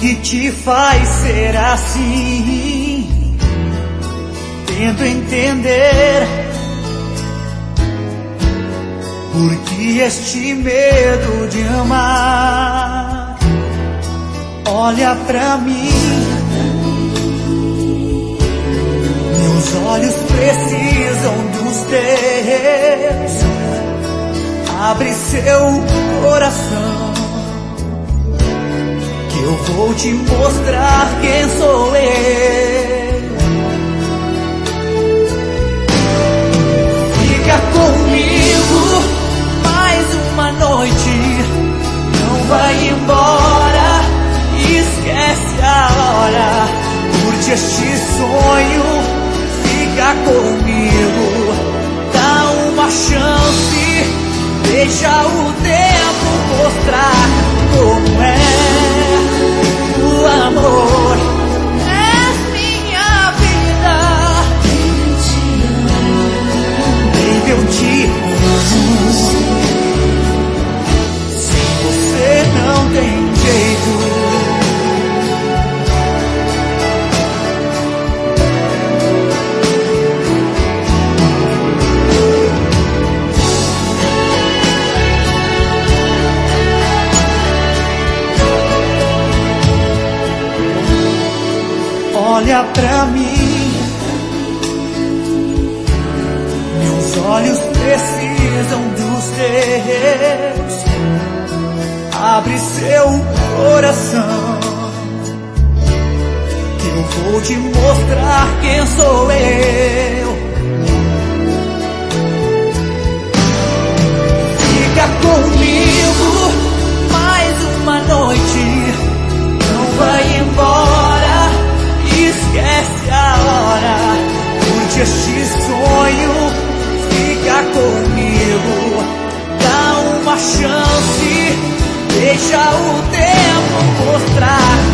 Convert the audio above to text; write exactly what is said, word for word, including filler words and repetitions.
que te faz ser assim? Tento entender por que este medo de amar. Olha pra mim, meus olhos precisam dos teus. Abre seu coração, que eu vou te mostrar quem sou eu. Fica comigo mais uma noite, não vai embora, esquece a hora. Curte este sonho, fica comigo, dá uma chance, deixa o tempo mostrar como é o amor. É minha vida, baby, eu te amo. Sem você não tem jeito. Olha pra mim, meus olhos precisam dos teus. Abre seu coração, que eu vou te mostrar quem sou eu. Fica comigo mais uma noite, não vai embora, esquece a hora. Curte este sonho, fica comigo, dá uma chance, deixa o tempo mostrar